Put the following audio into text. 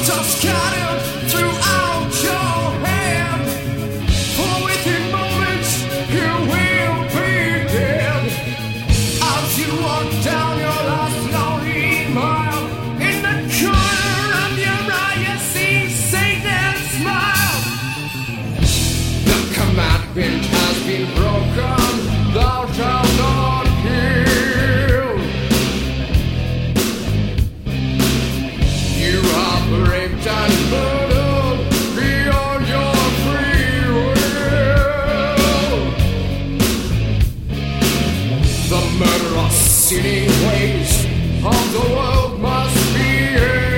Just scattered throughout your hand. For within moments you will be dead. As you walk down your last lonely mile, in the corner of your eye you see Satan's smile. The commandment has been broken, thou shalt not kill. You have raped and murdered beyond your free will. The murderous sinning ways of the world must be ended.